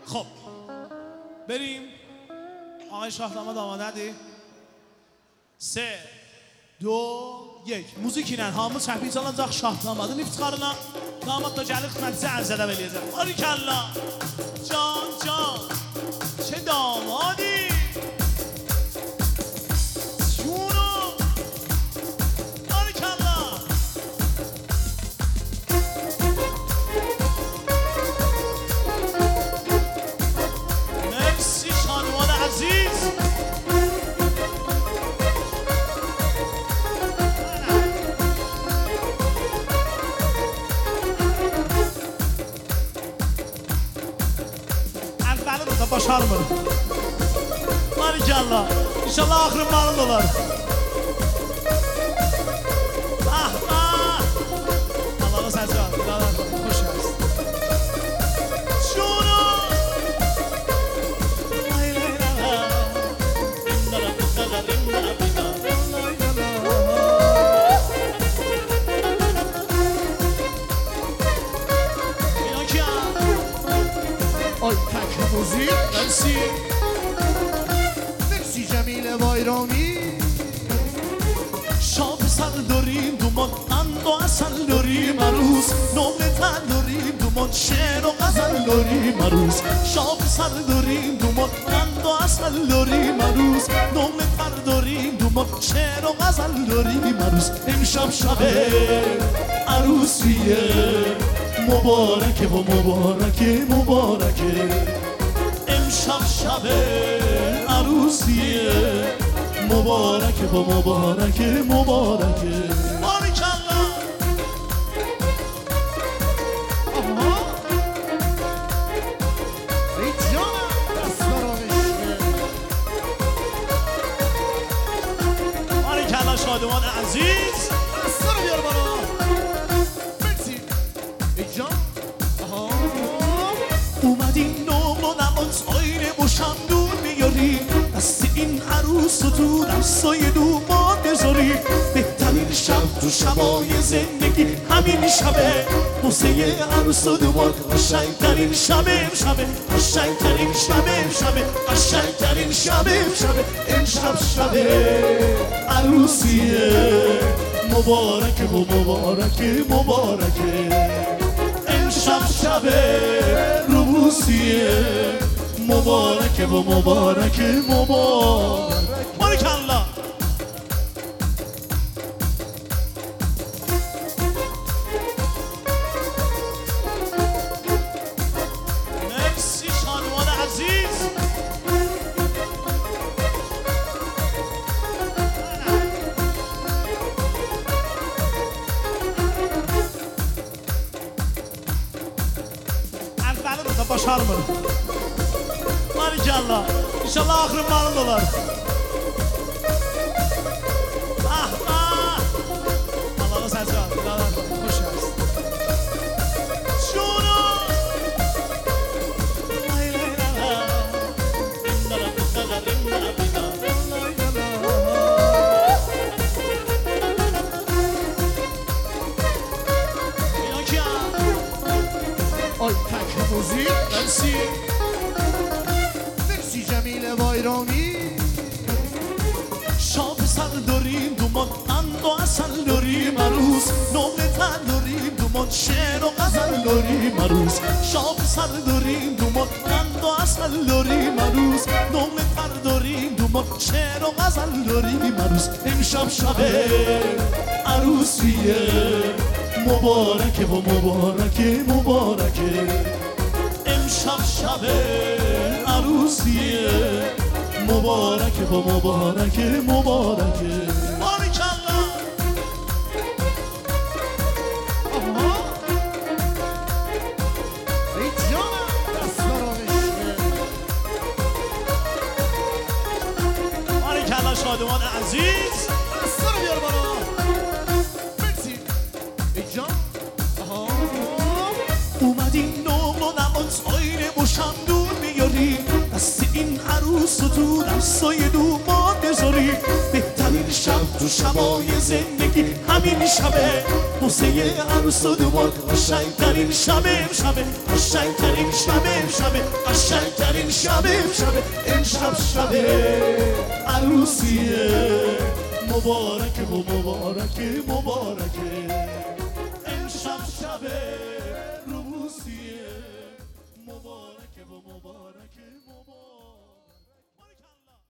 خب بریم. آقای شاهنامه آماده دی؟ 3 2 1 موزیک ilə hamı çəpiz alacaq Şahnamadan iftiharına. Damat da gəlir xidmətçi ərzədə eləyəcək. Barikəllah. Can can. Çə damadi. Başarmır. Barikəllah. İnşallah axırın malın olar. Ah ah. Allah'a səsi var. Xoş gəlsin. Şunu. Lay lay la la. Rindara rindara rindara rindara. Lay la la. Pinokya. Oy tak موزیک. مرسی جمیل بایرانی. شاب سر داریم دومان قند و اصل داریم عروس. نمره تر داریم دومان شعر و غزل داریم عروس. شاب سر داریم دومان قند و اصل داریم عروس. نمره تر داریم دومان شعر و غزل داریم عروس. امشب شب عروسیه مبارکه و مبارکه مبارکه. امشب شب عروسیه مبارکه و مبارکه مبارکه. بارکالله. ای جانم دستارانشه. بارکالله شادمان عزیز. دستا رو بیار بالا. مرسی. ای جان. اومدیم آینه باشم دور میاری. دست این عروس رو تو دستای دومان بذاری. بهترین شب تو شبای زندگی همین شبه. بوسه عروس و دومان قشنگترین شبه امشبه. قشنگترین شبه امشبه. قشنگترین شبه امشبه. امشب شبه عروسیه مبارکه و مبارکه مبارکه. امشب شبه روسیه مبارکه و مبارکه مبارک. بارکالله. مرسی شانوان عزیز. اول رو başarmır. Barikəllah. İnşallah axırın malın olar. Ah ah. Allah'a səsi var. Xoş gəlsin. Şunu. Lay lay la la. Rindara rindara rindara rindara. Lay la la. Pinokya. Oy tak موزیک. مرسی. جمیل بایرانی. شاب سر داریم دومان قند و اصل داریم عروس. نمره تر داریم دومان شعر و غزل داریم عروس. شاب سر داریم دومان قند و اصل داریم عروس. نمره تر داریم دومان شعر و غزل داریم عروس. امشب شب عروسیه مبارکه و مبارکه مبارکه. امشب شب عروسیه مبارکه و مبارکه مبارکه. بارکالله. ای جانم دستارانشه. بارکالله شادمان عزیز. دستا رو بیار بالا. مرسی. ای جان. اومدیم نمر و نماز آینه باشم دور میاری. دست این عروس رو تو دستای دومان بذاری. بهترین بهترین شب تو شبای زندگی همین شبه بوسه عروس و دوبار قشنگترین شبه امشبه قشنگترین شبه امشبه قشنگترین شبه امشبه امشب شبه عروسیه مبارکه و مبارکه مبارکه